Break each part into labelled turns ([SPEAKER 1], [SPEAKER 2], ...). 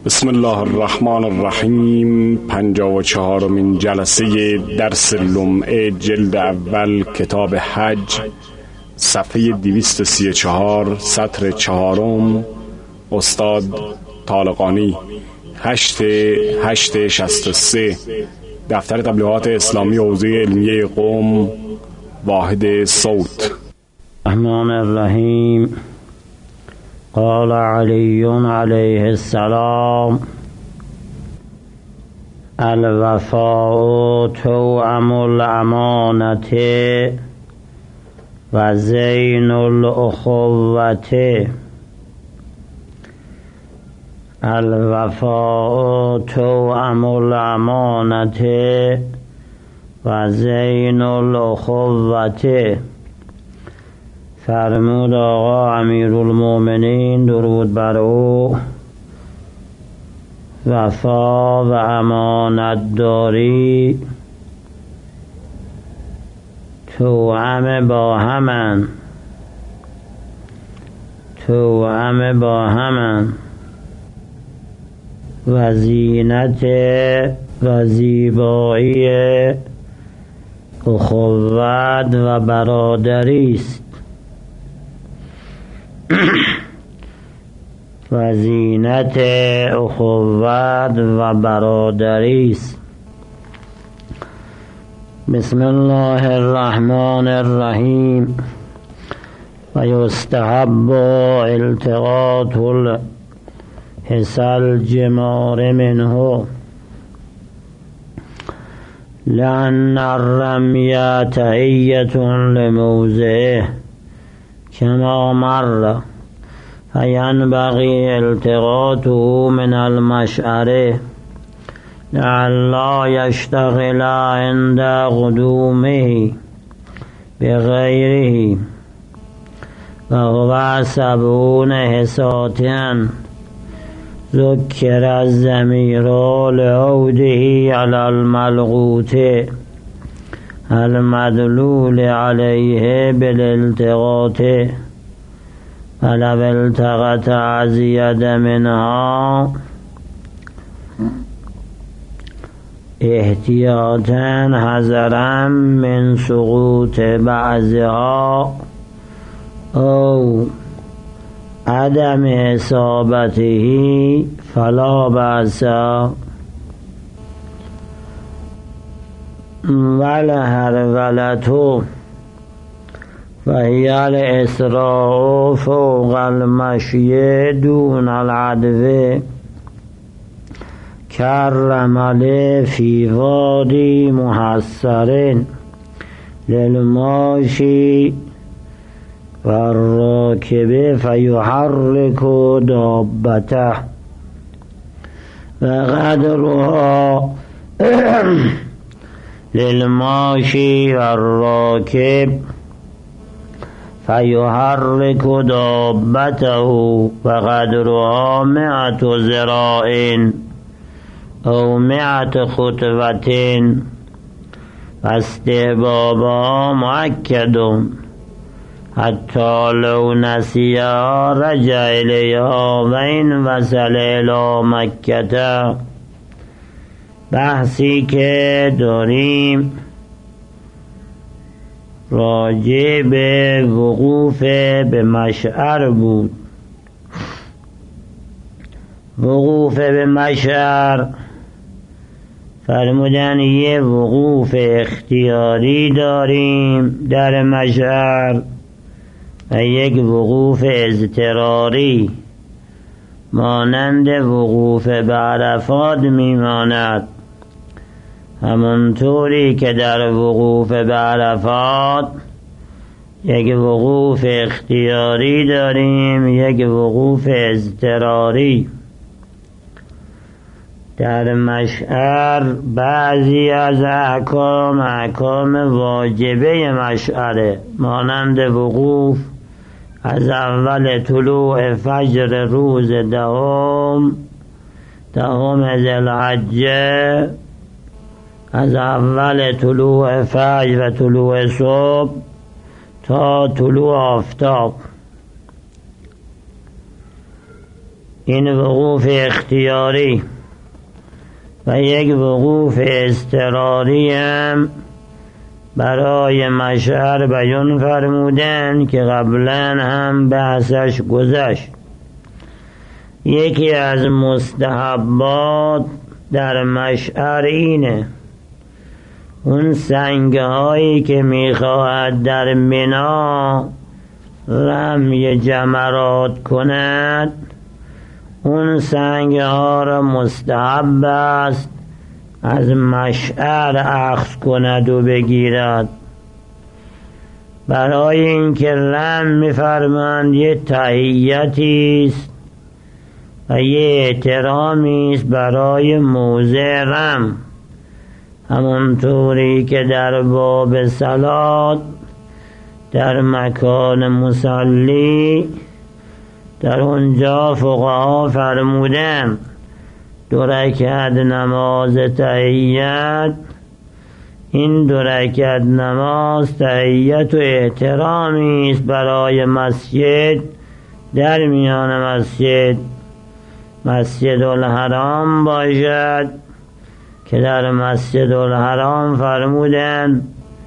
[SPEAKER 1] بسم الله الرحمن الرحیم. 54مین جلسه درس لمعه جلد اول کتاب حج، صفحه 234 سطر 4، استاد طالقانی، 8/8/63، دفتر تبلیغات اسلامی حوزه علمیه قم، واحد صوت.
[SPEAKER 2] الرحمن الرحیم. قال علی علیه السلام: الوفاء توأم الامانة و زین الاخوة. الوفاء توأم الامانة و زین الاخوة. فرمود آقا امیرالمومنین درود بر او: وفا و امانت داری توأم با همن و زینت و زیبایی اخوت و برادری است. و زینت اخوت و برادری است. بسم الله الرحمن الرحیم. و یستحب التقاط الحصى الجمار منه لأن الرمي تحیة لموضعه كما مر، فینبغی التقاطه من المشعره لئلا یشتغل عند قدومه بغیره و هو 70 حصاة. ذکر الضمیر لعوده علی الملقوط المدلول علیه بالالتقاط، ولو التقط ازید منها احتیاطا حذرا من سقوط بعضها او عدم اصابته فلا بأس. والهرولة وهي الإسراء فوق المشي دون العدو كالرمل في وادي محصر للماشي والراكب فيحرك دابته وقدرها للماشي والراكب فيحرك دابته وقدرها 100 ذراع أو 100 خطوة. واستحبابها مؤكد حتى لو نسيها رجع إليها وإن وصل إلى مكة. بحثی که داریم راجع به وقوف به مشعر بود. وقوف به مشعر فرمودن یه وقوف اختیاری داریم در مشعر و یک وقوف اضطراری مانند وقوف به عرفات میماند. همونطوری که در وقوف به عرفات یک وقوف اختیاری داریم، یک وقوف اضطراری. در مشعر بعضی از احکام واجبه مشعره، مانند وقوف از اول طلوع فجر روز دهم ذی الحجه، از اول طلوع فجر و طلوع صبح تا طلوع آفتاب. این وقوف اختیاری و یک وقوف اضطراری هم برای مشعر بیان فرمودن که قبلا هم بحثش گذشت. یکی از مستحبات در مشعر اینه اون سنگهایی که میخواهد در منا رمی جمرات کند اون سنگها را مستحب است از مشعر اخذ کند و بگیرد. برای اینکه رم میفرمند یه تحییتی است و یه احترامی است برای موضع رم، همونطوری که در باب صلات در مکان مصلی در اونجا فقها فرمودن 2 رکعت نماز تحیت، این 2 رکعت نماز تحیت و احترامی است برای مسجد در میان مسجد الحرام باشد که در مسجد الحرام فرمودن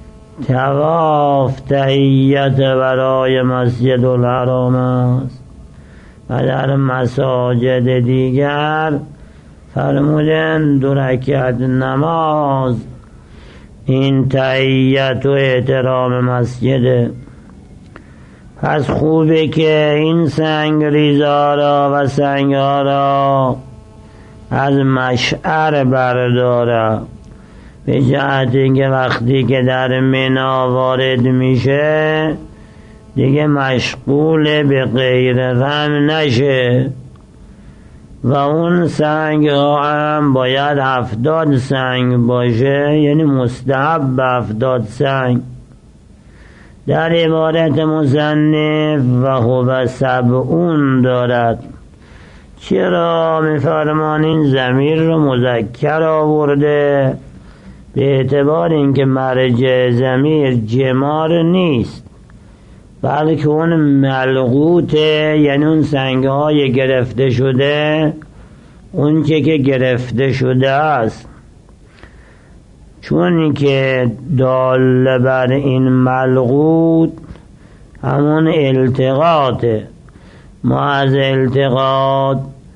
[SPEAKER 2] طواف تحیت برای مسجد الحرام است و در مساجد دیگر فرمودن 2 رکعت نماز این تحیت و احترام مسجده. پس خوبه که این سنگ ریزارا و سنگارا از مشعر برداره، به جهت اینکه وقتی که در منا وارد میشه دیگه مشغول به غیر رم نشه. و اون سنگ ها هم باید 70 سنگ باشه، یعنی مستحب 70 سنگ. در عبارت مصنف و هو 70 دارد. چرا میفرمان این ضمیر رو مذکر آورده؟ به اعتبار اینکه مرجع ضمیر جمار نیست بلکه اون ملغوطه، یعنی اون سنگهای گرفته شده، اون که گرفته شده است. چون که دال بر این ملغوط همون التقاطه، ما از التقاط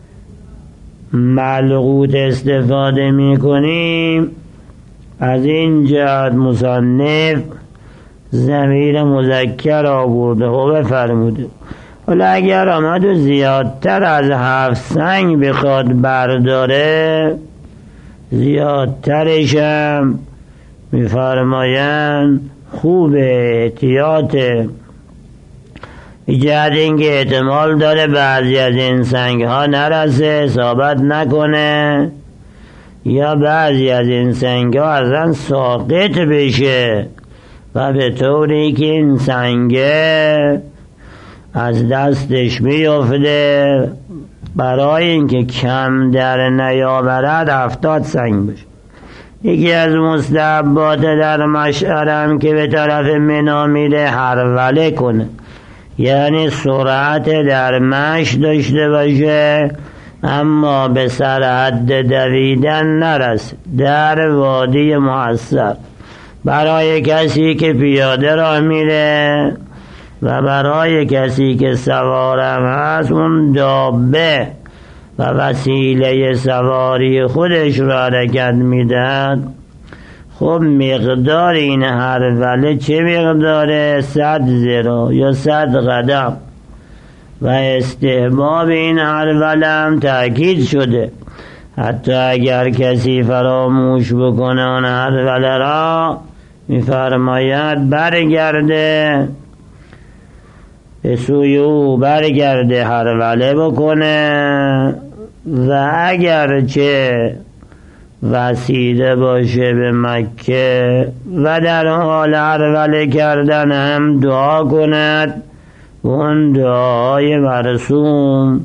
[SPEAKER 2] ملغوط استفاده می کنیم. از این جهت مصنف ضمیر مذکر آورده و فرموده. ولی اگر آمد و زیادتر از 7 سنگ بخواد برداره، زیادترش هم میفرمایند خوب احتیاطه، ایجاد اینکه احتمال داره بعضی از این سنگ ها نرسه، اصابت نکنه، یا بعضی از این سنگ ها ازن ساقط بشه و به طوری که این سنگه از دستش میفته. برای اینکه کم در نیاورد 70 سنگ بشه. یکی از مستحبات در مشعرم که به طرف منا میره هروله کنه، یعنی سرعت در مشی داشته باشه اما به سر حد دویدن نرسه در وادی محصر. برای کسی که پیاده راه میره و برای کسی که سوارم هست، اون دابه و وسیله سواری خودش را حرکت میدن. خب مقدار این هروله چه مقداره؟ 100 ذراع یا 100 قدم. و استحباب این هروله هم تأکید شده، حتی اگر کسی فراموش بکنه اون هروله را میفرماید برگرده به سوی او، برگرده هروله بکنه. و اگر چه وسیله باشه به مکه و در حال هروله کردن هم دعا کند، اون دعای مرسوم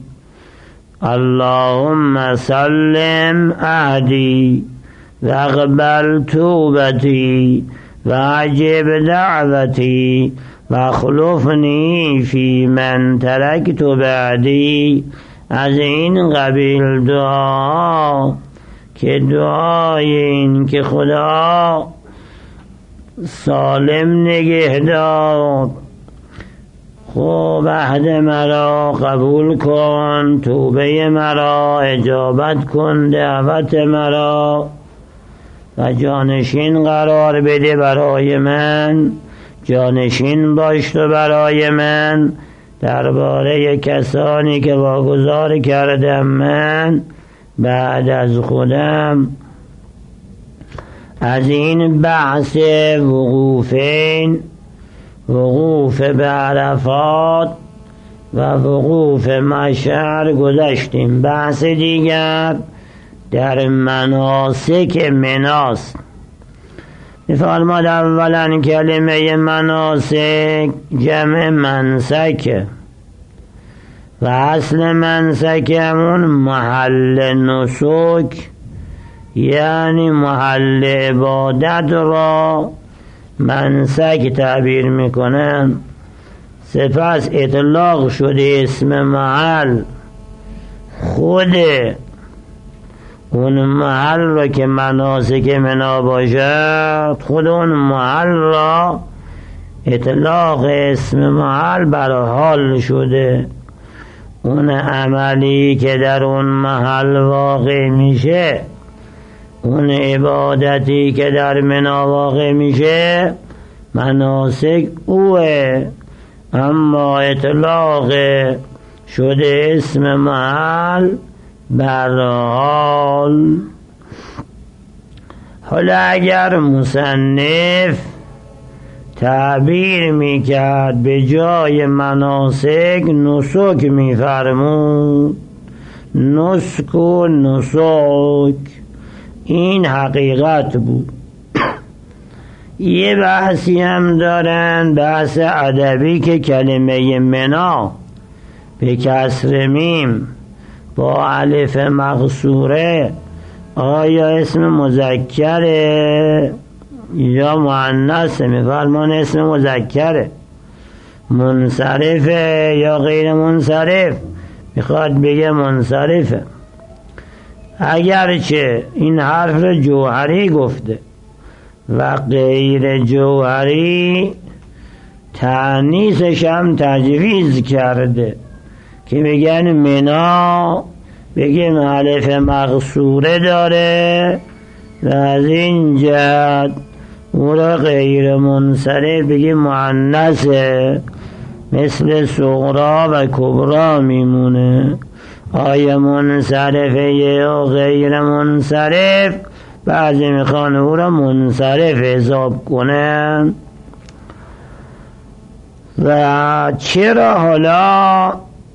[SPEAKER 2] اللهم سلم عهدی و اقبل توبتی و عجب دعوتی و خلفنی فی من ترکت بعدی از این قبیل دعا که دعای این که خدا سالم نگه دار، خب عهد مرا قبول کن، توبه مرا اجابت کن، دعوت مرا و جانشین قرار بده برای من، جانشین باش تو برای من درباره کسانی که واگذار کردم من بعد از خودم. از این بحث وقوفین، وقوف به عرفات و وقوف مشعر گذشتیم. بحث دیگر در مناسک مناست. می‌فرماد اولا کلمه مناسک جمع منسک و اصل منسک همون محل نسک، یعنی محل عبادت را منسک تعبیر میکنن. سپس اطلاق شده اسم محل خود اون محل را که مناسک منا باشد، خود اون محل را اطلاق اسم محل بر حال شده. اون عملی که در اون محل واقع میشه، اون عبادتی که در منا واقع میشه مناسک اوه، اما اطلاق شده اسم محل بر حال. حالا اگر مصنف تعبیر میکرد به جای مناسک نسک میفرمود، نسک و نسک، این حقیقت بود. یه بحثی هم دارن، بحث ادبی، که کلمه منا به کسر میم با الف مقصوره آیا اسم مذکره یا مؤنثه؟ میفرمان اسم مذکره، منصرفه یا غیر منصرف؟ میخواد بگه منصرفه. اگرچه این حرف جوهری گفته و غیر جوهری تأنیثش هم تجویز کرده که بگن منا بگیم الف مقصوره داره و از این جهت او را غیر منصرف بگیم مؤنثه، مثل صغرا و کبرا میمونه. آیا منصرفه یا غیر منصرف؟ بعضی میخوان او را منصرف حساب کنن. و چرا حالا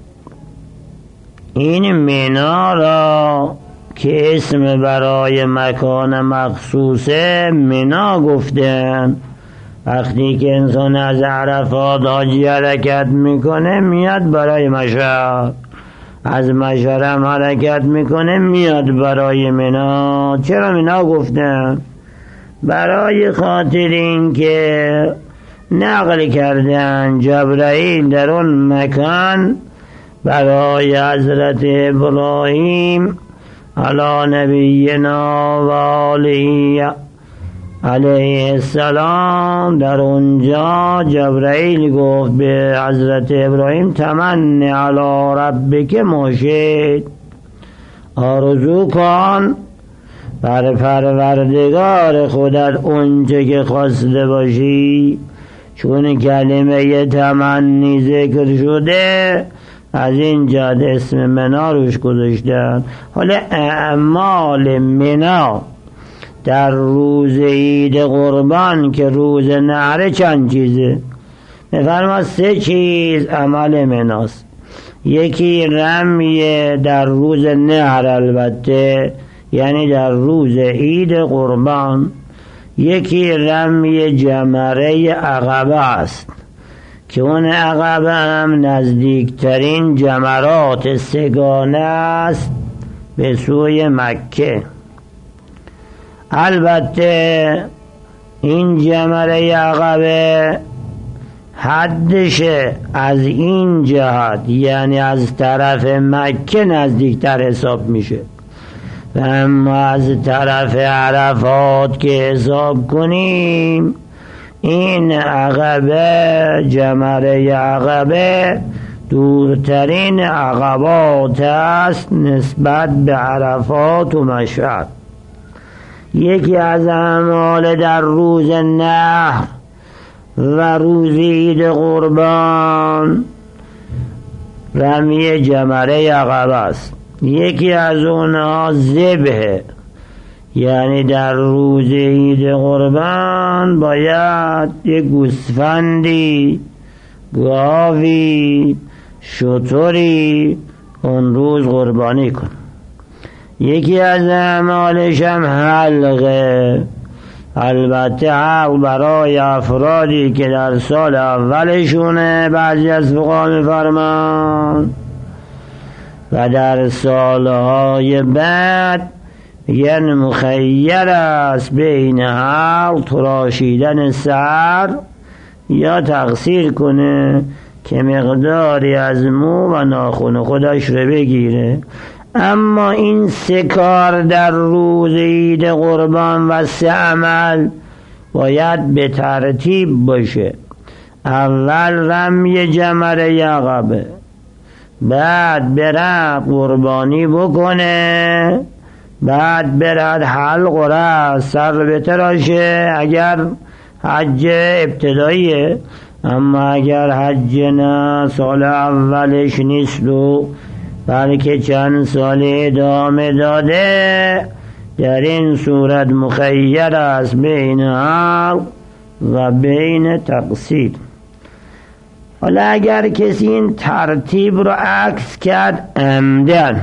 [SPEAKER 2] این منا را که اسم برای مکان مخصوصه منا گفتن؟ وقتی که انسان از عرفات حاجی حرکت میکنه میاد برای مشعر، از مشعر هم حرکت میکنه میاد برای منا. چرا منا گفتن؟ برای خاطر این که نقل کردن جبرائیل در اون مکان برای حضرت ابراهیم علی نبینا و آله علیه السلام، در اونجا جبرائیل گفت به حضرت ابراهیم تمنی علی ربک ما شئت، آرزو کن بر پروردگار خودت اونچه که خواسته باشی. چون کلمه تمنی ذکر شده از این جهت اسم منا روش گذاشتن. حالا اعمال منا در روز عید قربان که روز نحر چند چیزه؟ میفرماد 3 چیز عمل مناست. یکی رمی در روز نحر، البته یعنی در روز عید قربان. یکی رمی جمره عقبه است که اون عقبه هم نزدیکترین جمرات سگانه است به سوی مکه. البته این جمره عقبه حدش از این جهت یعنی از طرف مکه نزدیکتر حساب میشه، و اما از طرف عرفات که حساب کنیم این عقبه، جمره عقبه دورترین عقبات است نسبت به عرفات و مشعر. یکی از اعمال در روز نحر و روز عید قربان رمی جمره عقبه است. یکی از اونها ذبح، یعنی در روز عید قربان باید یک گوسفندی، گاوی، شتری اون روز قربانی کن. یکی از اعمالش هم حلقه، البته حلق برای افرادی که در سال اولشونه، بعضی از فقها می‌فرمان، و در سالهای بعد یعنی مخیر است بین حلق، تراشیدن سر یا تقصیر کنه که مقداری از مو و ناخن خودش رو بگیره. اما این 3 کار در روز عید قربان و 3 عمل باید به ترتیب باشه. اول رمی جمره عقبه، بعد برد قربانی بکنه، بعد برد حلق و رأس، سر بتراشه اگر حج ابتداییه. اما اگر حج نه، سال اولش نیست و بلکه چند سال ادامه داده، در این صورت مخیر است بین حلق و بین تقصیر. حالا اگر کسی این ترتیب رو عکس کرد عمدن،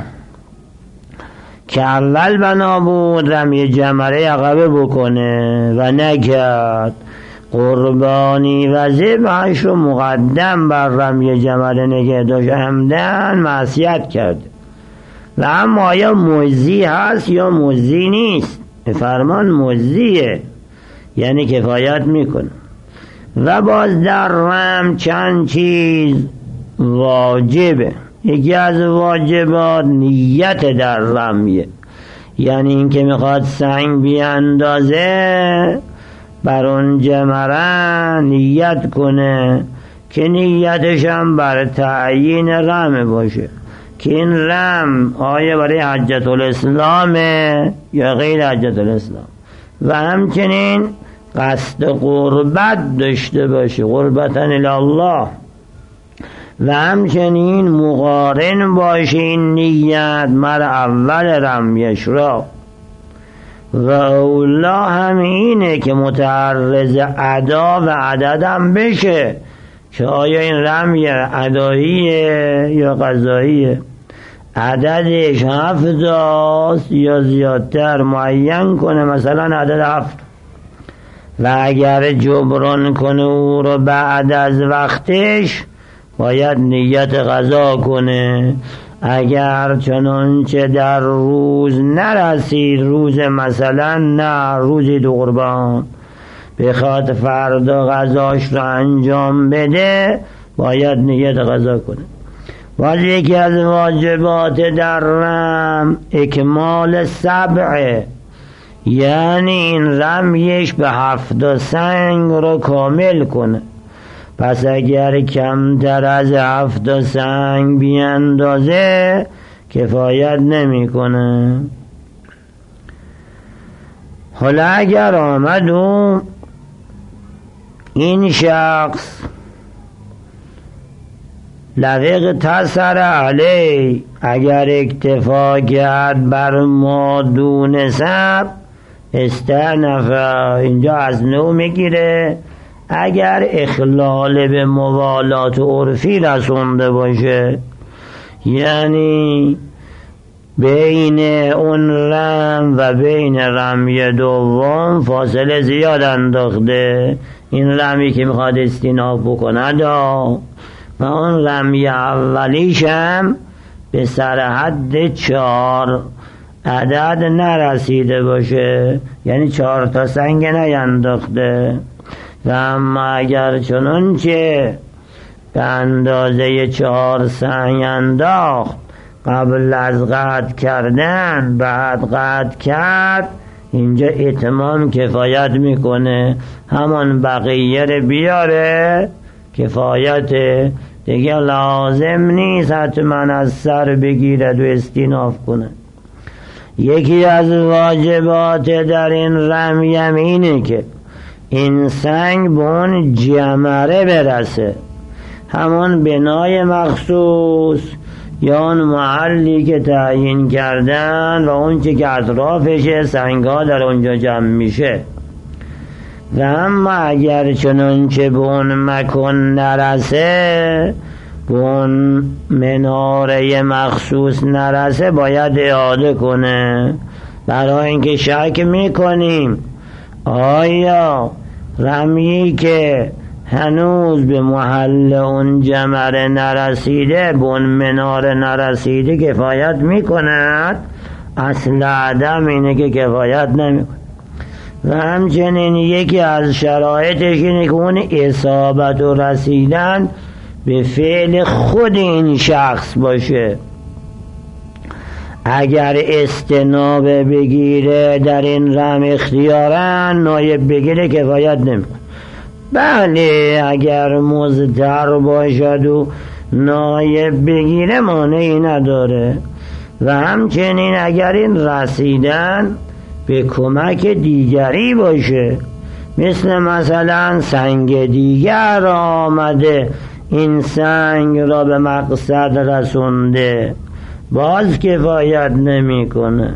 [SPEAKER 2] که اول بنا بود رمی جمره عقبه بکنه و نکرد، قربانی و ذبحش رو مقدم بر رمی جمره نگه داشت، عمدن معصیت کرد. و اما یا مجزی هست یا مجزی نیست. فرمان مجزیه، یعنی کفایت میکنه. و باز در رم چند چیز واجبه. یکی از واجبات نیت در رمیه، یعنی این که میخواد سنگ بیاندازه بر اون جمره نیت کنه که نیتش هم بر تعیین رم باشه، که این رم آیا برای حجت الاسلامه یا غیر حجت الاسلام. و همچنین قصد قربت داشته باشه، قربتن الله. و همچنین مقارن باشه این نیت مر اول رمیش را. و اولا همینه که متعرض ادا و عدد هم بشه، که آیا این رمی اداییه یا قضاییه، عددش 7 است یا زیادتر معین کنه، مثلا عدد 7. و اگر جبران کنه او رو بعد از وقتش باید نیت قضا کنه. اگر چنانچه در روز نرسید، روز مثلا نه روز عید قربان، بخواد فردا قضاش رو انجام بده، باید نیت قضا کنه. ولی یکی از واجبات در رم اکمال 7، یعنی این رمیش به 7 سنگ رو کامل کنه. پس اگر کمتر از 7 سنگ بیاندازه کفایت نمی کنه. حالا اگر آمد و این شخص لفق تسر علی، اگر اکتفا کرد بر ما دون سب استعنفه، اینجا از نو میگیره. اگر اخلال به موالات عرفی رسونده باشه، یعنی بین اون رم و بین رمی دوم فاصله زیاد انداخته، این رمی که میخواد استیناف بکنه و اون رمی اولیش هم به سر حد 4 عدد نرسیده باشه، یعنی 4 تا سنگ نینداخته، و اما اگر چنانچه به اندازه 4 سنگ انداخت قبل از قطع کردن بعد قطع کرد، اینجا اتمام کفایت میکنه، همان بقیه رو بیاره کفایت دیگه، لازم نیست حتما از سر بگیرد و استیناف کنه. یکی از واجبات در این رمیم اینه که این سنگ به اون جمره برسه، همون بنای مخصوص یا اون محلی که تعیین کردن و اون چه که اطرافشه سنگ ها در اونجا جمع میشه. و اما اگر چنانچه به اون مکان نرسه، به اون مناره مخصوص نرسه، باید اعاده کنه، برای اینکه شک میکنیم آیا رمی که هنوز به محل اون جمره نرسیده، به اون مناره نرسیده کفایت میکند؟ اصل عدم اینه که کفایت نمیکند. و همچنین یکی از شرایطش اینه که اون اصابت و رسیدن به فعل خود این شخص باشه. اگر استناب بگیره در این رم اختیارا، نایب بگیره کفایت نمیکنه. بله اگر مضطر باشد و نایب بگیره مانعی نداره. و همچنین اگر این رسیدن به کمک دیگری باشه، مثلا سنگ دیگر آمده این سنگ را به مقصد رسونده، باز کفایت نمیکنه.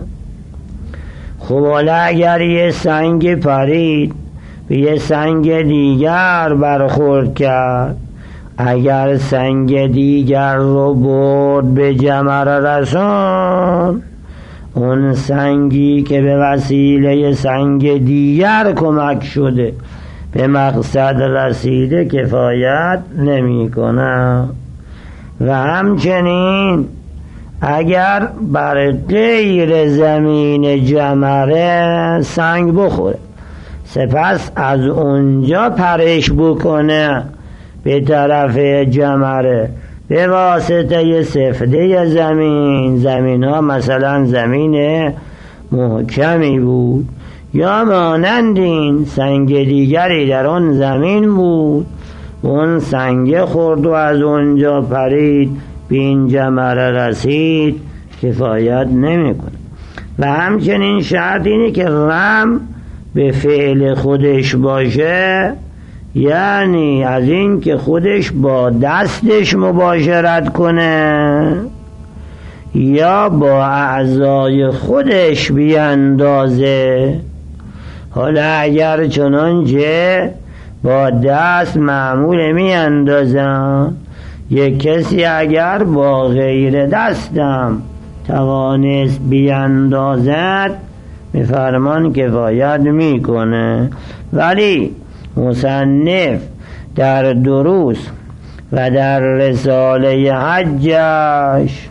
[SPEAKER 2] خب حالا اگر یه سنگ پرید به یه سنگ دیگر برخورد کرد، اگر سنگ دیگر رو برد به جمره رسون، اون سنگی که به وسیله سنگ دیگر کمک شده به مقصد رسیده کفایت نمی کنه. و همچنین اگر بر غیر زمین جمره سنگ بخوره، سپس از اونجا پرش بکنه به طرف جمره به واسطه سفته زمین ها مثلا زمین محکمی بود یا مانند این سنگ دیگری در اون زمین بود، اون سنگ خورد و از اونجا پرید به این جمره رسید، کفایت نمیکنه. و همچنین شرط اینه که رم به فعل خودش باشه، یعنی از این که خودش با دستش مباشرت کنه یا با اعضای خودش بیاندازه. حالا اگر چنانچه با دست معمول میاندازن، یک کسی اگر با غیر دستم توانست بیاندازد به فرمان کفایت میکنه. ولی مصنف در دروس و در رساله حجش،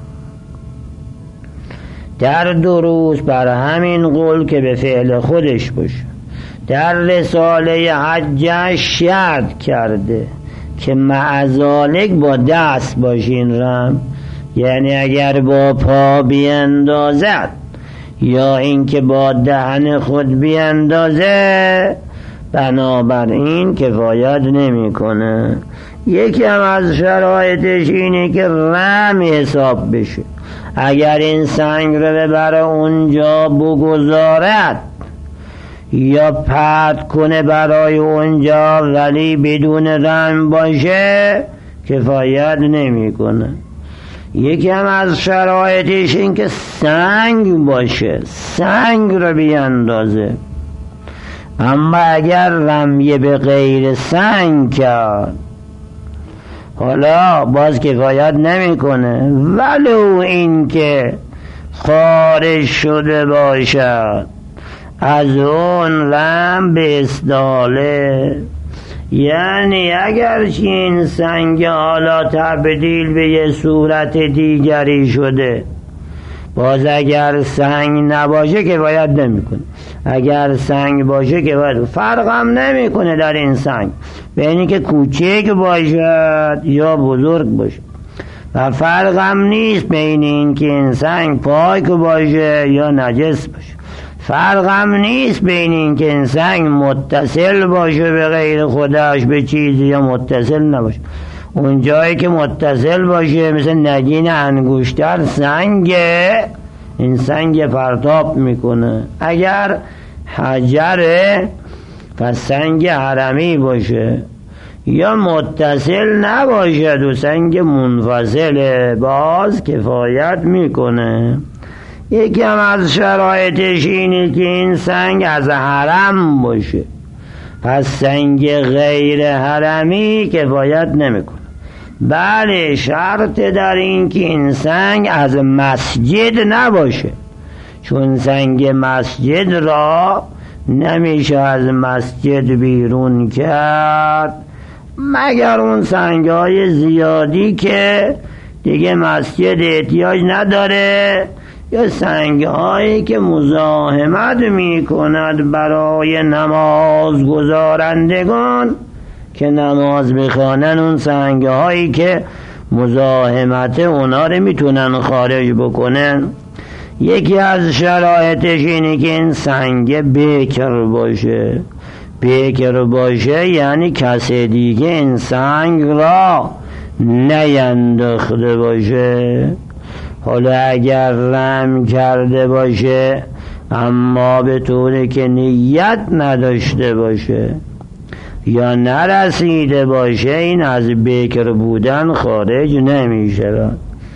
[SPEAKER 2] در دروس بر همین قول که به فعل خودش باشه، در رساله حجش شرط کرده که معذالک با دست باشین رم، یعنی اگر با پا بیاندازد یا اینکه با دهن خود بیاندازه، بنابراین کفایت نمیکنه. یکی هم از شرایطش اینه که رم حساب بشه. اگر این سنگ رو ببره اونجا بگذارد یا پرت کنه برای اونجا ولی بدون رم باشه، کفایت نمیکنه. یکی هم از شرایطش این که سنگ باشه، سنگ رو بیاندازه. اما اگر رمیه به غیر سنگ کرد، حالا باز کفایت نمیکنه، ولو این که خارج شده باشد از اون رم به استاله. یعنی اگر این سنگ حالا تبدیل به یه صورت دیگری شده، باز اگر سنگ نباشه که باید نمیکنه، اگر سنگ باشه که باید. فرق هم نمیکنه در این سنگ بین که کوچک باشد یا بزرگ باشه، و فرق هم نیست بین این که این سنگ پاک باشه یا نجس باشه، فرق هم نیست بین این که این سنگ متصل باشه به غیر خودش به چیزی یا متصل نباشه. اون جایی که متصل باشه مثل نگین انگشتر سنگه، این سنگ پرتاب میکنه. اگر حجره پس سنگ حرمی باشه، یا متصل نباشه دو سنگ منفصله باز کفایت میکنه. یکی هم از شرایطش اینه که این سنگ از حرم باشه، پس سنگ غیر حرمی کفایت نمیکنه. بله شرط در این که این سنگ از مسجد نباشه، چون سنگ مسجد را نمیشه از مسجد بیرون کرد مگر اون سنگ های زیادی که دیگه مسجد احتیاج نداره، یا سنگ هایی که مزاحمت می کند برای نماز گذارندگان که نماز بخوانن. اون سنگ هایی که مزاحمت اونا رو میتونن خارج بکنن. یکی از شرایطش اینه که این سنگ بکر باشه. بکر باشه یعنی کسی دیگه این سنگ را نینداخته باشه. حالا اگر رم کرده باشه اما به طوری که نیت نداشته باشه یا نرسیده باشه، این از بکر بودن خارج نمیشه.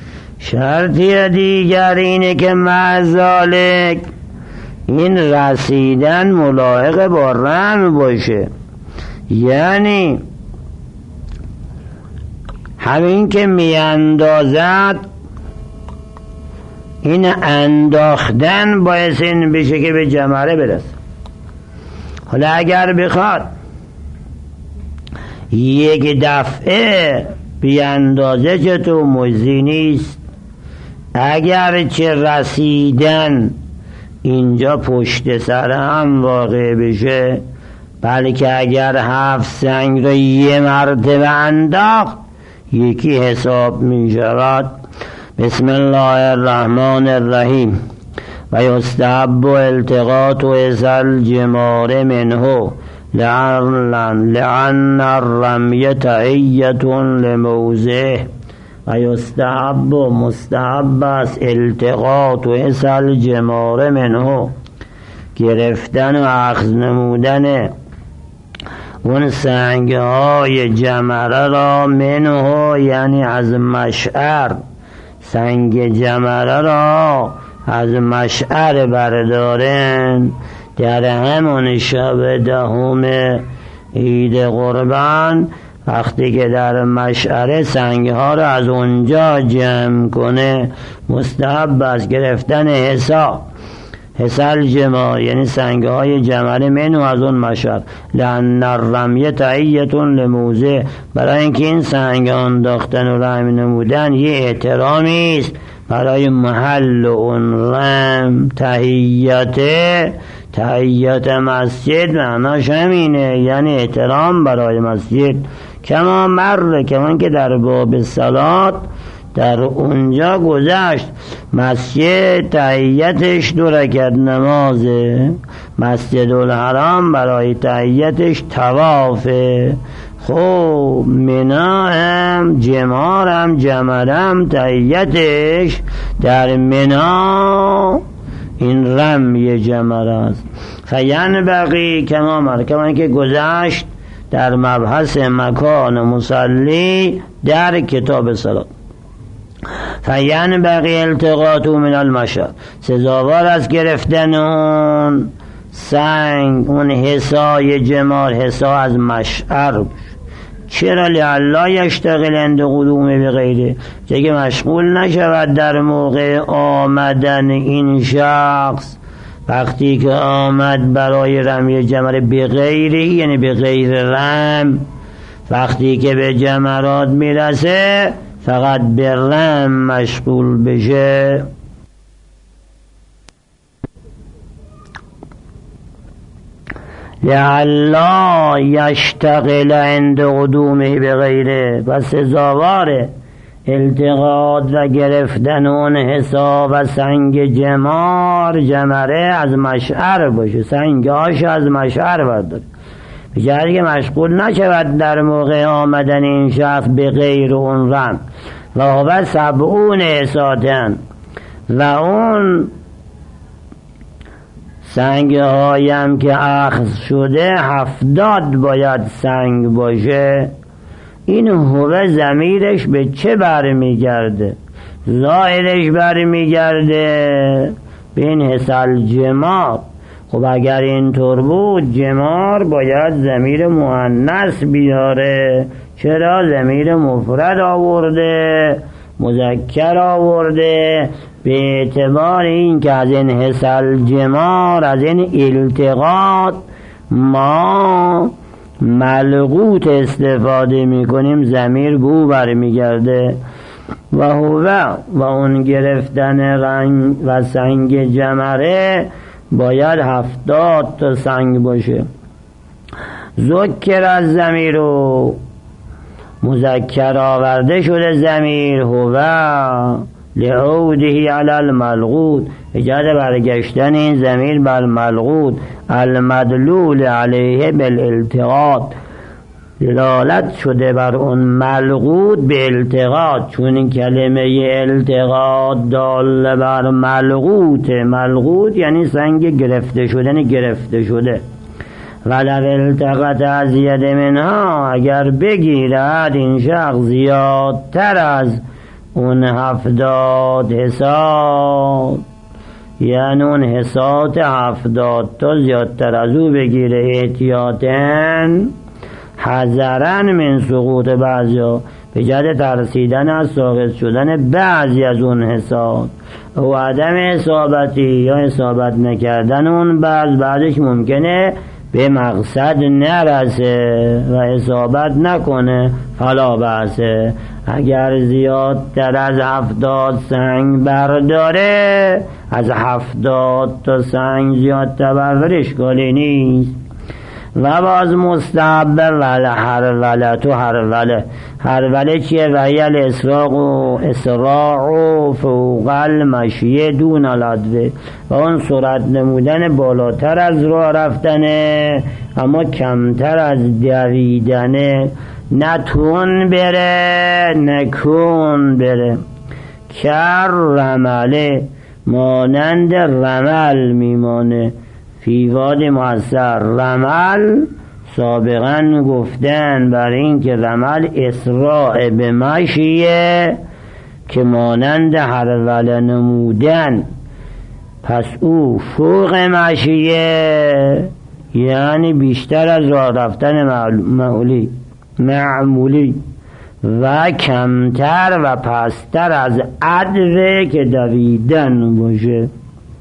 [SPEAKER 2] شرطی دیگر اینه که معذالک این رسیدن ملاحق با رم باشه، یعنی همین که میاندازد این انداختن باعث این بشه که به جمره برسه. حالا اگر بخواد یک دفعه بیاندازه چطور مجزی نیست، اگر چه رسیدن اینجا پشت سر هم واقع بشه، بلکه اگر 7 سنگ رو یه مرتبه انداخت یکی حساب می شود. بسم الله الرحمن الرحیم. و یستحب التقاط اصل جمار منه لعن الرمی تحیت لموضع. و یستحب مستحب است التقاط اصل جمار منه، گرفتن و اخذ نمودن اون سنگ های جمره را، منه یعنی از مشعر، سنگ جمره را از مشعر بردارن در همون شب 10 عید قربان، وقتی که در مشعر سنگ ها را از اونجا جمع کنه. مستحب است گرفتن حسال جمع یعنی سنگ های جمره منو از اون مشعر، لأن الرمی تحیت لموضع، برای اینکه این سنگ انداختن و رمی نمودن یه احترامی است برای محل اون رم. تحیت مسجد معناش همینه، یعنی احترام برای مسجد. کمان که در باب صلات در اونجا گذشت، مسجد تحیتش 2 رکعت نمازه، مسجد الحرام برای تحیتش طوافه. خب منا هم جمار هم جمره هم تحیتش در منا این رمی جمره است. خیان بقی کمان که گذشت در مبحث مکان مصلی در کتاب صلات. فین بقی التقاطو من المشعر، سزاوار از گرفتن اون سنگ، اون حصای جمار، حصا از مشعر. چرا؟ لعلا یشتغل عند قدوم بغیره، که مشغول نشود در موقع آمدن این شخص. وقتی که آمد برای رمی جمره بغیره یعنی بغیر رم، وقتی که به جمرات میرسه فقط به رم مشغول بشه. لعلا یشتغل عند قدومه به غیره، و سزاوار التقاط و گرفتن اون حساب و سنگ جمره از مشعر باشه، سنگاش از مشعر برداره، بجایی که مشغول نشود در موقع آمدن این شخص به غیر اون رم. و هو 70 حصاتن، و اون سنگ هایم که اخذ شده 70 باید سنگ باشه. این هو ضمیرش به چه برمیگرده؟ ظاهرش برمیگرده به این حصل جمار. خب اگر اینطور بود جمار باید ضمیر مؤنث بیاره، چرا ضمیر مفرد آورده، مذکر آورده؟ به اعتبار این که از این حصل جمار، از این التقاط ما ملغوت استفاده میکنیم، ضمیر بو برمیگرده. و هو و اون گرفتن رنگ و سنگ جمره باید 70 تا سنگ باشه. ذکر از ضمیر و مذکر آورده شده ضمیر هو لعوده علی الملغوت، ایجاد برگشتن این ضمیر بر ملغوت المدلول علیه بالالتقاط، دلالت شده بر اون ملغوت به التقاط، چون این کلمه التقاط دال بر ملغوت. ملغوت یعنی سنگ گرفته شدن، گرفته شده. ولو التقط از ید منها، اگر بگیرد این شخص زیادتر از اون 70 حصات، یعنی اون حصات 70 تا زیادتر از او بگیره، احتیاطاً حذرن من سقوط بعضیا، به جهت ترسیدن از ساقط شدن بعضی از اون حصات، و عدم اصابتی یا اصابت نکردن اون بعضش ممکنه به مقصد نرسه و اصابت نکنه، فلا بأسه. اگر زیادتر از 70 سنگ برداره، از 70 تا سنگ زیادتر برداره اشکالی نیست. و باز مستحب وله هروله چیه؟ و هی الاسراع فوق المشی دون العدوه، و اون سرعت نمودن بالاتر از راه رفتنه اما کمتر از دویدنه، نه تون بره نه کون بره. کر رمله، مانند رمل میمانه، فی واد مؤثر. رمل سابقا گفتن برای این که رمل اسراع به مشیه که مانند هروله نمودن، پس او فوق مشیه یعنی بیشتر از راه رفتن معمولی و کمتر و پستر از عدوه که دویدن باشه.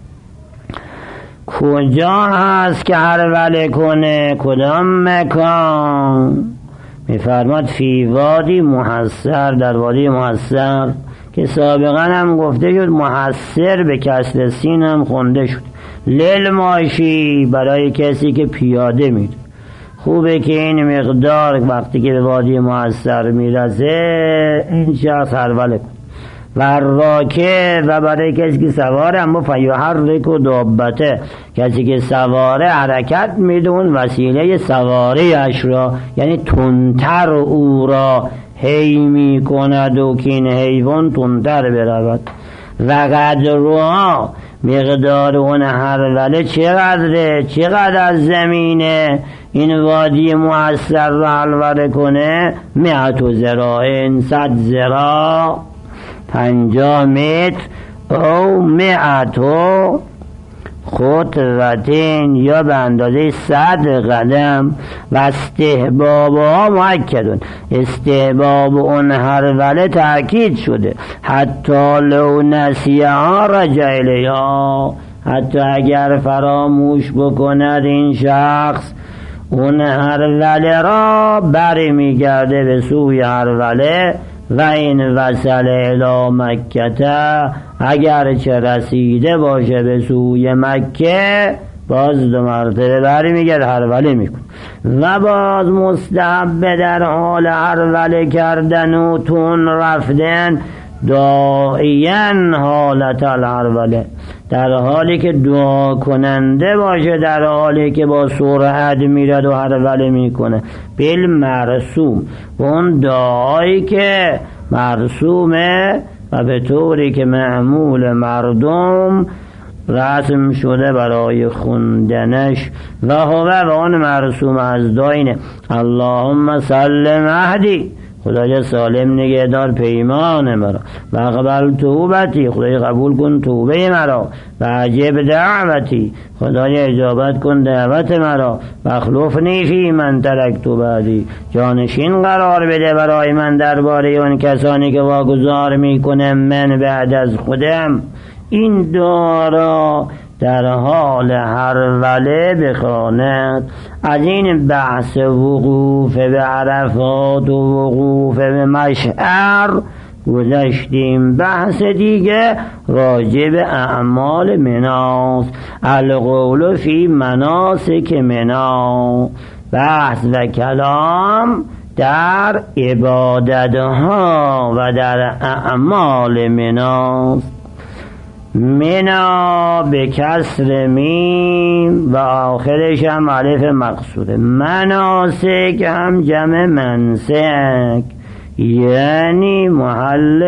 [SPEAKER 2] کجا هست که هروله کنه؟ کدام مکان؟ میفرماد فی وادی محصر، در وادی محصر که سابقا هم گفته شد محصر به کسر سین هم خونده شد. لیل ماشی، برای کسی که پیاده میره. خوبه که این مقدار وقتی که به وادی محصر میرسه این شخص هروله کنه. و راکب، و برای کسی که سواره، اما فیحرک و دابته، کسی که سواره حرکت میدون وسیله سواره اش را، یعنی تندتر او را هی می کند و که این حیوان تندتر برود. و قدرها، مقدار اون هروله چقدره، چقدر از زمینه این وادی محصر را هروله کنه؟ 100 ذراع، 100 ذراع 50 متر، او 100 خطوتین، یا به اندازه 100 قدم. و استحباب ها مؤکدون، استحباب اون هروله تأکید شده. حتی لو نسیها رجع الیها، حتی اگر فراموش بکند این شخص اون هروله را، بر میگرده به سوی هروله. و این وصل الی مکه، اگر چه رسیده باشه به سوی مکه، باز 2 مرتبه برمیگرد هروله میکنه. و باز مستحب در حال هروله کردن و تون رفتن داعیان حالت الهروله، در حالی که دعا کننده باشه، در حالی که با سرعت میرد و هروله میکنه. بالمرسوم، و اون دعایی که مرسومه و به طوری که معمول مردم رسم شده برای خوندنش. و هو و اون مرسوم از داینه اللهم سلم عهدی، خدایا سالم نگهدار پیمان مرا، و قبل توبتی، خدایا قبول کن توبه مرا، و عجب دعوتی، خدایا اجابت کن دعوت مرا، و اخلفنی فی من ترکت بعدی، جانشین قرار بده برای من درباره اون کسانی که واگذار میکنم من بعد از خودم. این دعا را در حال هروله بخواند. از این بحث وقوف به عرفات و وقوف به مشعر گذشتیم. بحث دیگه راجع به اعمال مناست، القول فی مناسک منا، بحث و کلام در عبادتها و در اعمال مناست. منا به کسر میم و آخرش هم الف مقصوره. مناسک هم جمع منسک، یعنی محل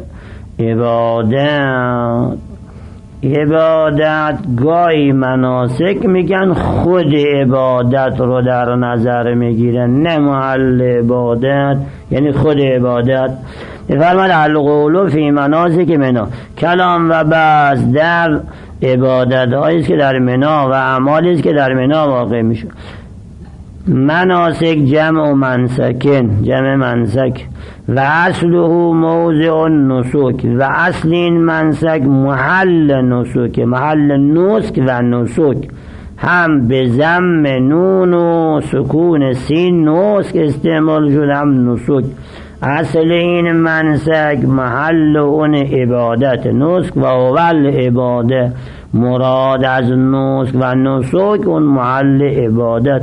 [SPEAKER 2] عبادت. عبادت گاهی مناسک میگن خود عبادت رو در نظر میگیرن، نه محل عبادت یعنی خود عبادت. فرمود القول فی مناسک منا، کلام و بحث در عبادت هایی که در منا و اعمالی است که در منا واقع میشه. مناسک جمع منسکن، جمع منسک، و اصله موضع النسک، و اصل این منسک محل نسک، محل نسک و نسک، هم به ضم نون و سکون سین نسک استعمال شده، هم نسک. اصل این منسک محل اون عبادت نسک و اول عبادت، مراد از نسک و نسک اون محل عبادت.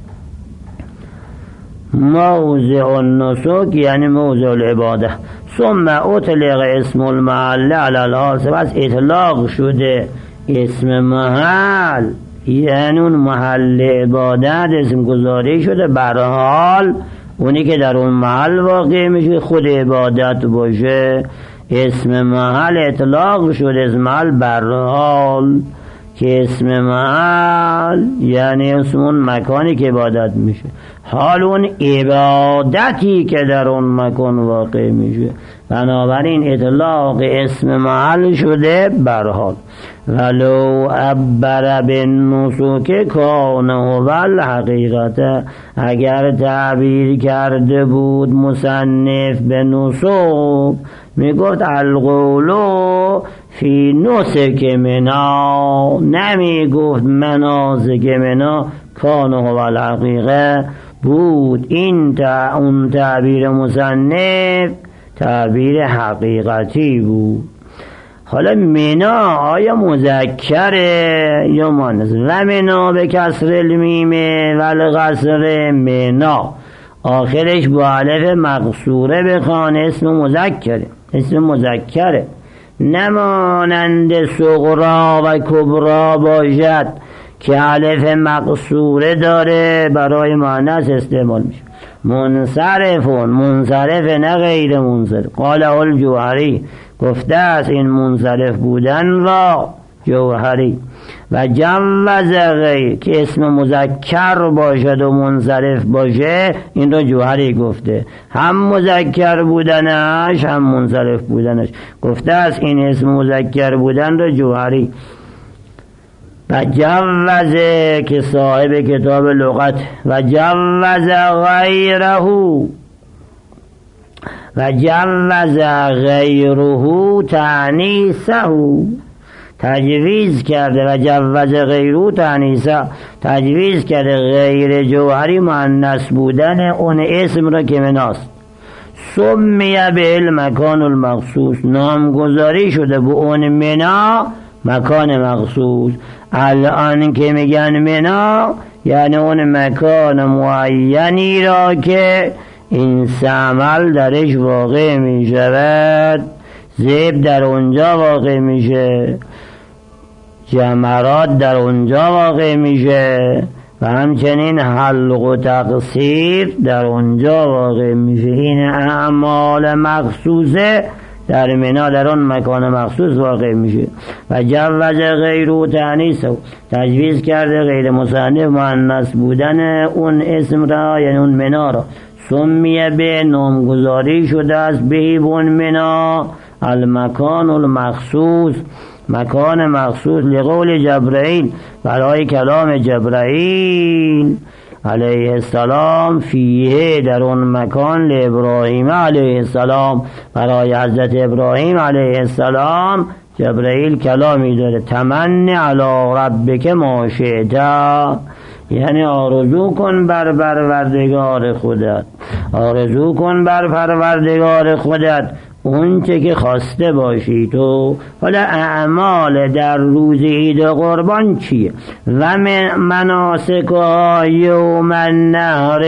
[SPEAKER 2] موضع النسک یعنی موضع العباده. ثم اطلق اسم المحل علی الحاصل، بس اطلاق شده اسم محل یعنی اون محل عبادت اسم گذاری شده بر حال اونی که در اون محل واقع میشه خود عبادت باشه. اسم محل اطلاق شده اسم محل بر حال که اسم محل یعنی اسم اون مکانی که عبادت میشه، حال اون عبادتی که در اون مکان واقع میشه. بنابراین اطلاق اسم محل شده بر حال. ولو عبر بالنسک کان هو الحقیقت، اگر تعبیر کرده بود مصنف به نسک میگفت القول فی نسک منا، نمیگفت مناسک منا، کان هو الحقیقه بود. این اون تعبیر مصنف تعبیر حقیقتی بود. حالا منا آیا مذکره یا مؤنث؟ و منا به کسر المیمه و القصر منا، آخرش با الف مقصوره بخوان، اسم مذکره، اسم مذکره، نمانند صغرا و کبرا باشد که الف مقصوره داره برای مؤنث استعمال میشه. منصرفون، منصرف نه غیر منصرف. قال الجوهری، گفته است این منصرف بودن را جوهری. و جوز غیر که اسم مذکر باشد و منصرف باشه این را جوهری گفته، هم مذکر بودنش هم منصرف بودنش. گفته است این اسم مذکر بودن را جوهری. و جوز که صاحب کتاب لغت، و جوز غیره، و جوز غیره تعنیسه، تجویز کرده، و جوز غیره تعنیسه، تجویز کرده غیر جوهری مؤنث بودن اون اسم را که مناست. سمیه به المکان المخصوص، نامگذاری شده به اون منا مکان مخصوص. الان که میگن منا یعنی اون مکان معینی را که این عمل درش واقع می شود، ذبح در اونجا واقع میشه، جمرات در اونجا واقع میشه و همچنین حلق و تقصیر در اونجا واقع میشه. این اعمال مخصوصه در منا در اون مکان مخصوص واقع میشه. و جوز غیر و تعنیس، تجویز کرده غیر مصنف مؤنث بودن اون اسم را، یعنی اون منا را. سمیه به نامگذاری شده است به اون منا المکان المخصوص، مکان مخصوص، لقول جبرائیل، برای کلام جبرائیل علیه السلام، فیه در اون مکان، لابراهیم علیه السلام، برای حضرت ابراهیم علیه السلام جبرائیل کلامی داره. تمنی علی ربک ما شئت، یعنی آرزو کن بر پروردگار خودت، آرزو کن بر پروردگار خودت اون چه که خواسته باشی تو. حالا اعمال در روز عید قربان چیه؟ و مناسک یوم النحر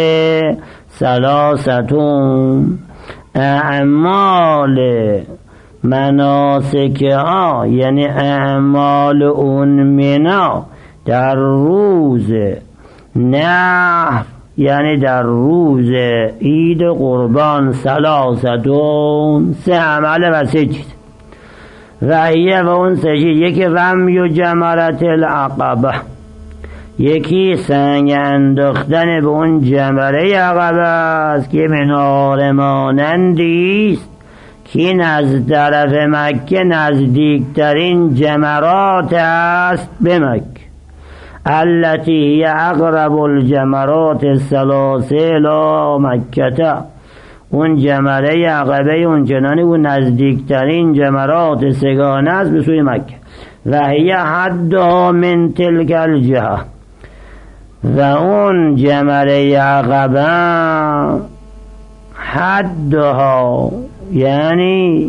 [SPEAKER 2] ثلاثتون، اعمال مناسک ها یعنی اعمال اون منا در روز نحر یعنی در روز عید قربان، ثلاثتون، سه عمل و سه چیز. رعیه و اون سه چیز، یکی رمی و جمرت العقبه، یکی سنگ انداختن به اون جمره عقبه است که منار مانندیست که نزد طرف مکه نزدیکترین جمرات است به مکه، التي هي اقرب الجمرات الثلاثه الى مکه، اون جمره عقبه اون چنانی و نزدیکترین جمرات سگانه است به سوی مکه. و هی حدها من تلک الجهه، و اون جمره عقبه حدها یعنی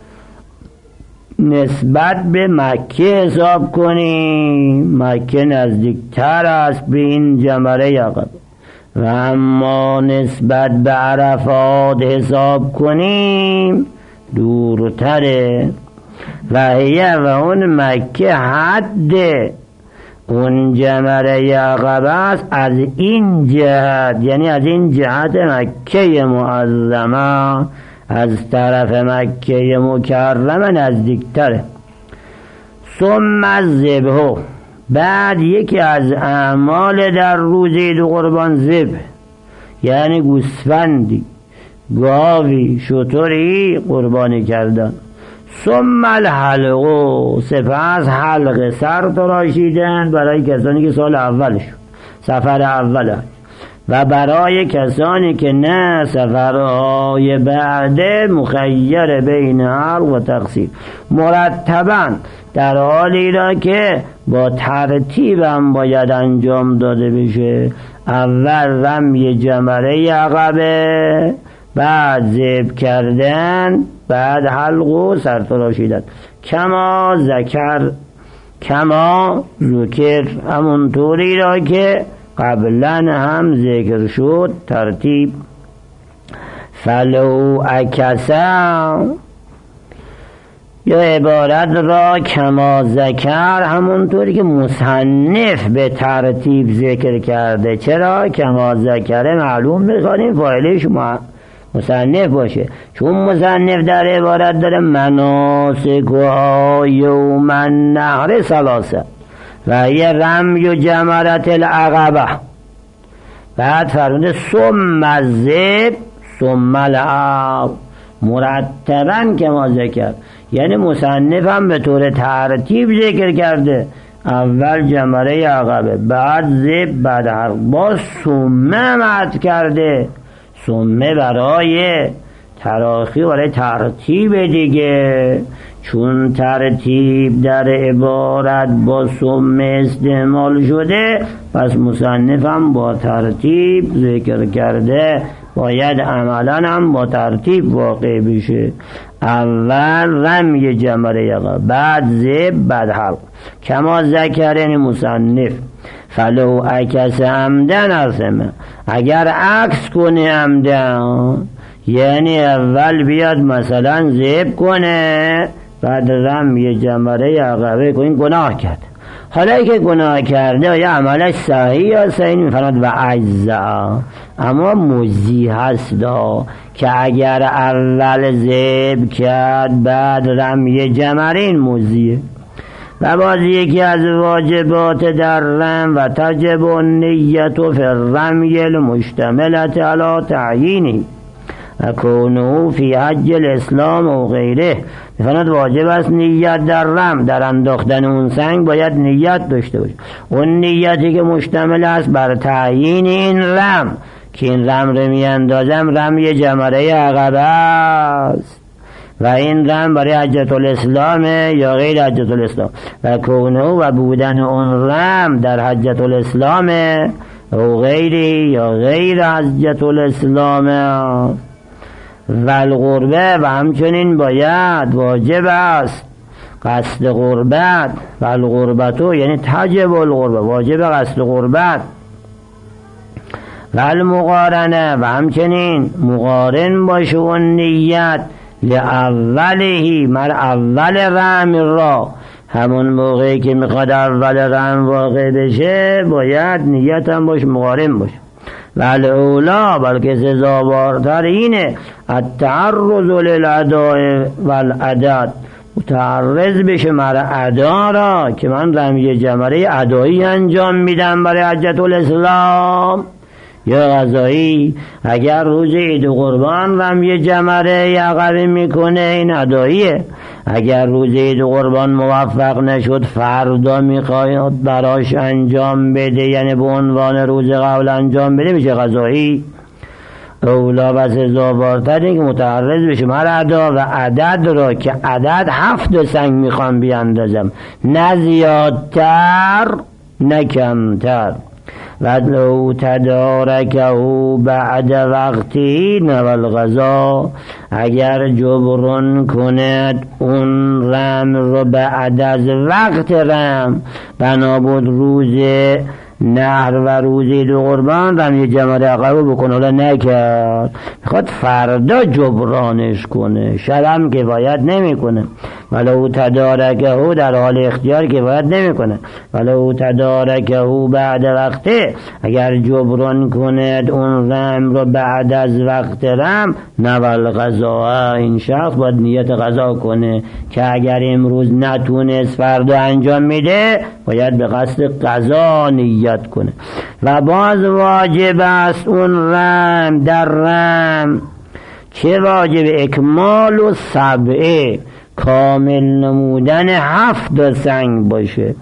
[SPEAKER 2] نسبت به مکه حساب کنیم، مکه نزدیکتر است به این جمره عقبه. و اما نسبت به عرفات حساب کنیم دورتره. و هیه و اون مکه حد اون جمره عقبه است از این جهت، یعنی از این جهت مکه معظمه، از طرف مکه مکرمه نزدیکتره. ثم الذبح، بعد یکی از اعمال در روز عید قربان ذبح، یعنی گوسفندی، گاوی، شتری قربانی کردن. ثم الحلق، سپس حلق، سر تراشیدن برای کسانی که سال اولش سفر اوله، و برای کسانی که نه سفرهای بعده مخیر بین حلق و تقصیر، مرتبا در حالی را که با ترتیب هم باید انجام داده بشه. اول رمی جمره عقبه، بعد ذبح کردن، بعد حلق و سرتراشیدن. کما ذکر همون طوری را که قبلا هم ذکر شد ترتیب. فلو اکسا، یا عبارت را کما ذکر همونطوری که مصنف به ترتیب ذکر کرده. چرا؟ کما ذکر معلوم می‌خوانیم فاعلش مصنف باشه، چون مصنف در عبارت داره مناسکها یوم النحر ثلاثه و یه رمی و جمرت العقبه، بعد فرموده ثم الذبح ثم الحلق، مرتبا کما ذکر، یعنی مصنف هم به طور ترتیب ذکر کرده. اول جمره عقبه، بعد ذبح، بعد حلق، باز ثم مد کرده. ثم برای تراخی، برای ترتیب دیگه، چون ترتیب در عبارت با ثم استعمال شده، پس مصنف هم با ترتیب ذکر کرده، باید عملا هم با ترتیب واقع بشه. اول رمی جمره یقه، بعد زب، بعد حلق. کما ذکرین مصنف فلو عکس عمدن اثمه، اگر عکس کنه عمدن، یعنی اول بیاد مثلا زب کنه بعد رمی جمره یقه کنه، این گناه کرد. حالا که گناه کرده یا عملش صحیح یا صحیح میفرماد و اجزا، اما مجزی هست دا که اگر اول ذبح کرد بعد رمی جمره، این مجزیه. و باز یکی از واجبات در رم و تجب النیت فی الرمی المشتملت علی تعیینی و کونه فی حج الاسلام و غیره. میفرماد واجب است نیت در رم، در انداختن اون سنگ باید نیت داشته باشه. اون نیتی که مشتمل است بر تعیین این رم، که این رم رو میاندازم رمی جمره عقبه است و این رم برای حجة الاسلام یا غیر حجة الاسلام، و کونه و بودن اون رم در حجة الاسلام و غیره یا غیر حجة الاسلام. و القربه، و همچنین باید واجب است قصد قربت. و القربتو یعنی تجب القربه، واجب قصد قربت. و المقارنه، و همچنین مقارن باشه اون نیت لأولهی، مر اول رحم را، همون موقعی که میخواد اول رحم واقع بشه باید نیت هم باشه، مقارن باشه. و الاولا، بلکه سزاوارتر اینه التعرض للاداء والعدد، متعرض بشه مر ادا را که من رمی جمره ادایی انجام میدم برای حجة الاسلام یا غذایی. اگر روز عید قربان رمی جمره یقه میکنه این اداییه. اگر روز عید قربان موفق نشد فردا میخواد براش انجام بده، یعنی به عنوان روز قبل انجام بده، میشه غذایی. اولا و سزاوارتر این که متعرض بشه مر ادا و عدد را، که عدد 7 سنگ میخوام بیاندازم، نه زیادتر نه کمتر. و لو تدارکه بعد وقتی نول غذا، اگر جبران کند اون رم رو بعد از وقت رم، بنابود روز نهر و روز عید قربان رمی جمره عقبه بکنه، حالا نکرد، میخواد فردا جبرانش کنه، شرم کفایت نمیکنه. ولو تدارکه، در حال اختیار کفایت نمیکنه. ولو تدارکه بعد وقته، اگر جبران کند اون رم رو بعد از وقت رم، نول غذا، این شخص باید نیت غذا کنه که اگر امروز نتونست فردا انجام میده باید به قصد غذا نیت کنه. و باز واجب است اون رم، در رم چه واجب؟ اکمال و سبعه، کامل نمودن 7 سنگ باشه.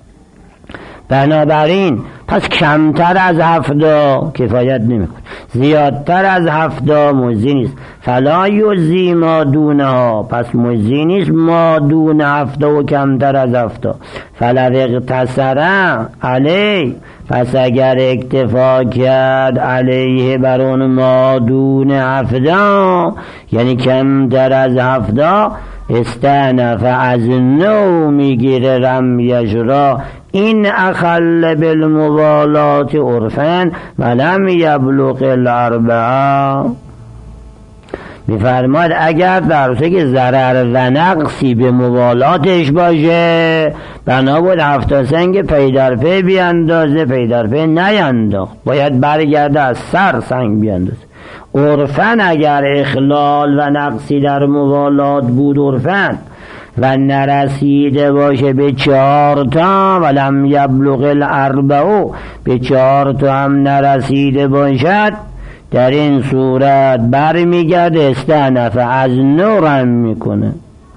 [SPEAKER 2] بنابراین پس کمتر از 7 کفایت نمیکنه، زیادتر از 7 مجزی نیست. فلا یجزی ما دونها، پس مجزی نیست ما دون 7 و کمتر از 7. فلو اقتصر علیه، پس اگر اکتفا کرد علیه بر اون ما دون 7 یعنی کمتر از 7، استعنف از نو میگیره رمیش را، این اخل بالموالات عرفن ولم یبلغ الاربعه. میفرماد اگر در صورتی که ضرر و نقصی به موالاتش باشه، بنابود 7 سنگ پی در پی بیاندازه، پی در پی نینداخت، باید برگرده از سر سنگ بیاندازه. عرفن اگر اخلال و نقصی در موالات بود عرفن و نرسیده باشه به 4 ولم یبلغ الاربعه، به 4 هم نرسیده باشد، در این صورت برمیگرده استعنف از نورم میکنه.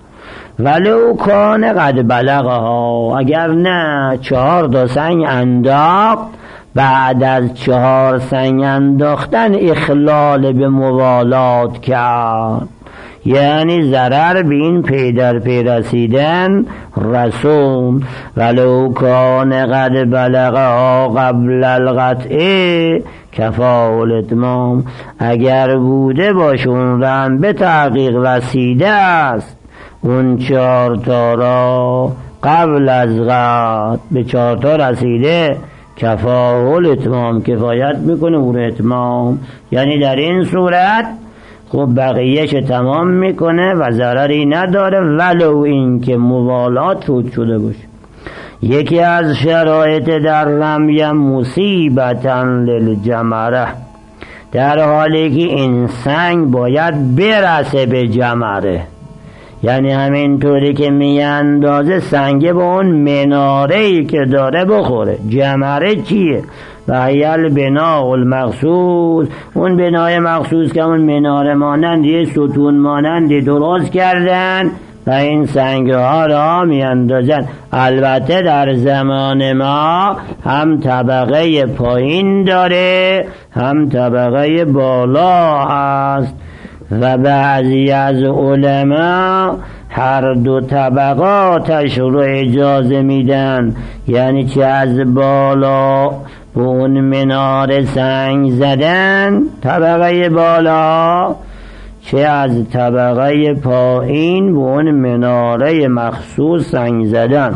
[SPEAKER 2] ولو کان قد بلغها، اگر نه 4 سنگ انداخت، بعد از 4 سنگ انداختن اخلال به موالات کرد، یعنی ضرر به این پی در پی رسیدن رسون. ولو کان قد بلغها قبل القطع کفاه الاتمام، اگر بوده باشون رم به تحقیق رسیده است اون 4 تا را قبل از قطع به 4 تا رسیده، کفاه الاتمام کفایت میکنه او اتمام. یعنی در این صورت خب بقیهش تمام میکنه و ضرری نداره ولو این که موالات فوت شده باشه. یکی از شرایط در رمی مصیبتا للجمره، در حالی که این سنگ باید برسه به جمره، یعنی همینطوری که میاندازه سنگ به اون مناره‌ای که داره بخوره. جمره چیه؟ و هیل بناء المخصوص، اون بنای مخصوص که اون مناره مانند یه ستون مانندی درست کردن و این سنگ ها را میاندازن. البته در زمان ما هم طبقه پایین داره هم طبقه بالا هست و بعضی از علما هر دو طبقاتش رو اجازه میدن، یعنی چه از بالا به اون مناره سنگ زدن طبقه بالا، چه از طبقه پایین به اون مناره مخصوص سنگ زدن.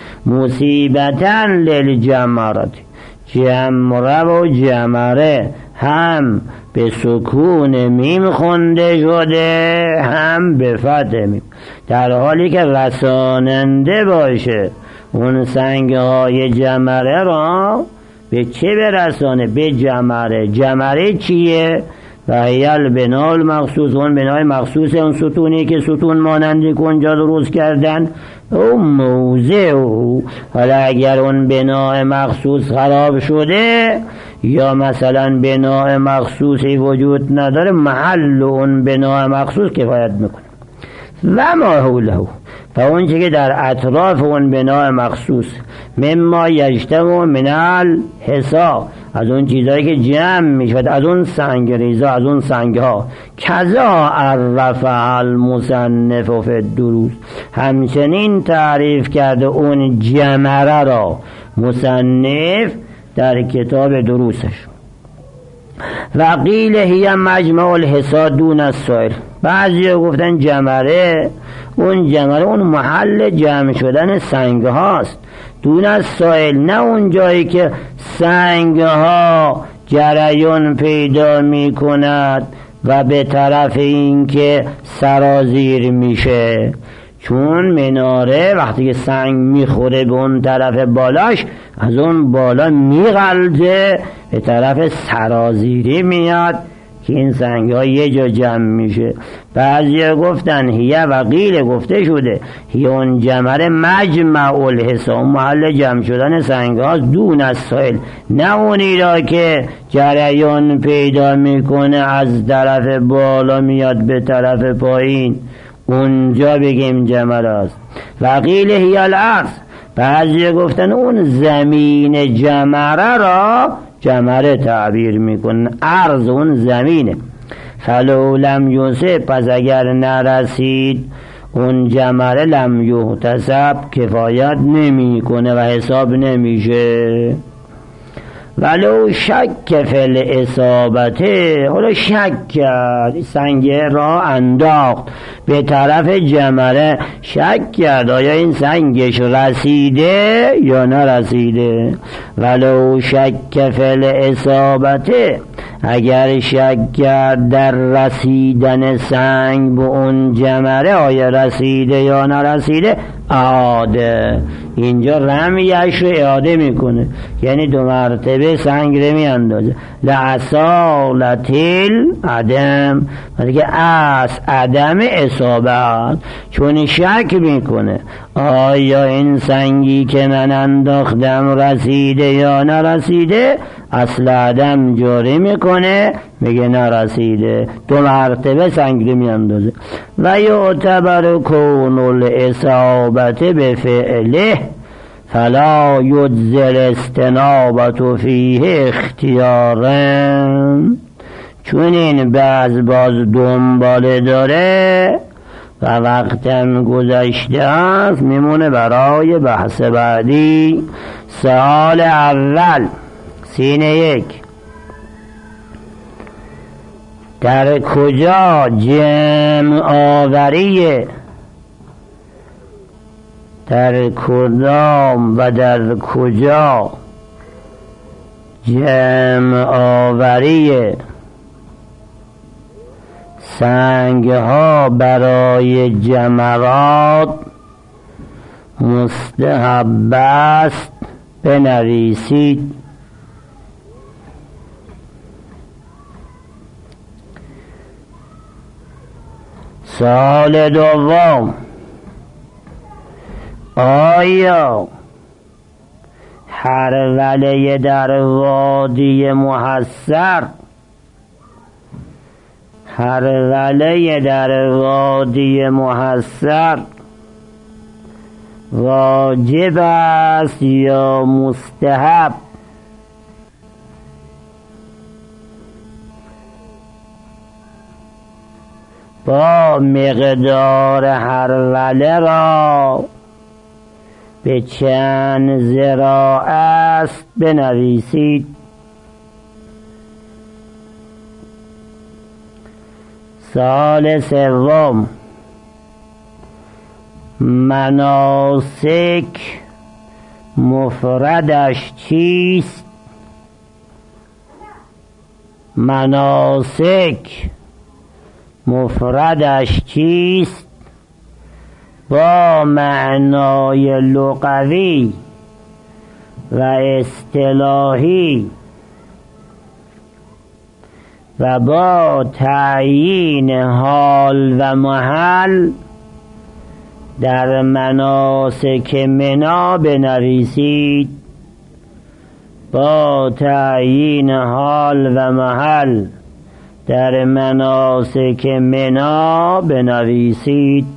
[SPEAKER 2] مصیبتاً للجمرات، جمره و جمره هم به سکون میم خونده شده هم به فتح میم، در حالی که رساننده باشه اون سنگ های جمره را به چه برسانه؟ به جمره. جمره چیه؟ و هیل بناء المخصوص، اون بنای مخصوص اون ستونی که ستون مانندی که اونجا درست کردن. او موضع، حالا اگر اون بنای مخصوص خراب شده یا مثلا بنای مخصوصی وجود نداره، محل اون بنای مخصوص کفایت میکنه. و ما حوله، و اون چیزی که در اطراف اون بنای مخصوص، مما یجتمع من الحصا، از اون چیزایی که جمع میشود از اون سنگ ریزا، از اون سنگ ها. کذا عرفها المصنف فی الدروس، همچنین تعریف کرده اون جمره را مصنف در کتاب دروسش. و قیل هی مجمع الحصا دون السائل، بعضی گفتن جمره اون محل جمع شدن سنگ هاست، دون السائل، نه اون جایی که سنگ ها جریان پیدا می کند و به طرف این که سرازیر میشه. چون مناره وقتی که سنگ میخوره به اون طرف بالاش، از اون بالا میغلطه به طرف سرازیری میاد که این سنگ ها یه جا جمع میشه. بعضی گفتن هیه، و قیل گفته شده هیه اون جمره مجمع الحصا، محل جمع شدن سنگ ها دون از سائل، نه اونی را که جریان پیدا میکنه از طرف بالا میاد به طرف پایین، اونجا بگیم جمره است. و قیل هیه الارض، بعضی گفتن اون زمین جمره را جمره تعبیر میکنن، ارض اون زمینه. فلو لم یوسف، پس اگر نرسید اون جمره، لم یحتسب، کفایت نمیکنه و حساب نمیشه. ولو شک فی الاصابته، حالا شک کرد، سنگ را انداخت به طرف جمره، شک کرد آیا این سنگش رسیده یا نرسیده. ولو شک فی الاصابته، اگر شک کرد در رسیدن سنگ به اون جمره، آیا رسیده یا نرسیده، اعاده، اینجا رمیش رو اعاده میکنه، یعنی 2 مرتبه سنگ رو میاندازه. لعصالتیل عدم، دیگه از عدم اصابت، چون شک میکنه آیا این سنگی که من انداختم رسیده یا نرسیده، اصل عدم جاری میکنه، میگه نرسیده، 2 مرتبه سنگ رو میاندازه. و یعتبر کون الاصابت بفعله فلا یجزل استنابت فیه اختیارا، چون این بحث باز دنباله داره و وقتم گذشته است، میمونه برای بحث بعدی. سوال اول سینه 1: در کجا جمع آوریه؟ در کدام و در کجا جمع آوریه؟ سنگ ها برای جمرات مستحب است بنویسید. سوال دوم: آیا هروله در وادی محصر واجب است یا مستحب؟ با مقدار هروله را به چند ذراع است بنویسید. سوال سوم: مناسک مفردش چیست؟ با معنای لغوی و اصطلاحی و با تعیین حال و محل در مناسک منا بنویسید. با تعیین حال و محل در مناسک منا بنویسید.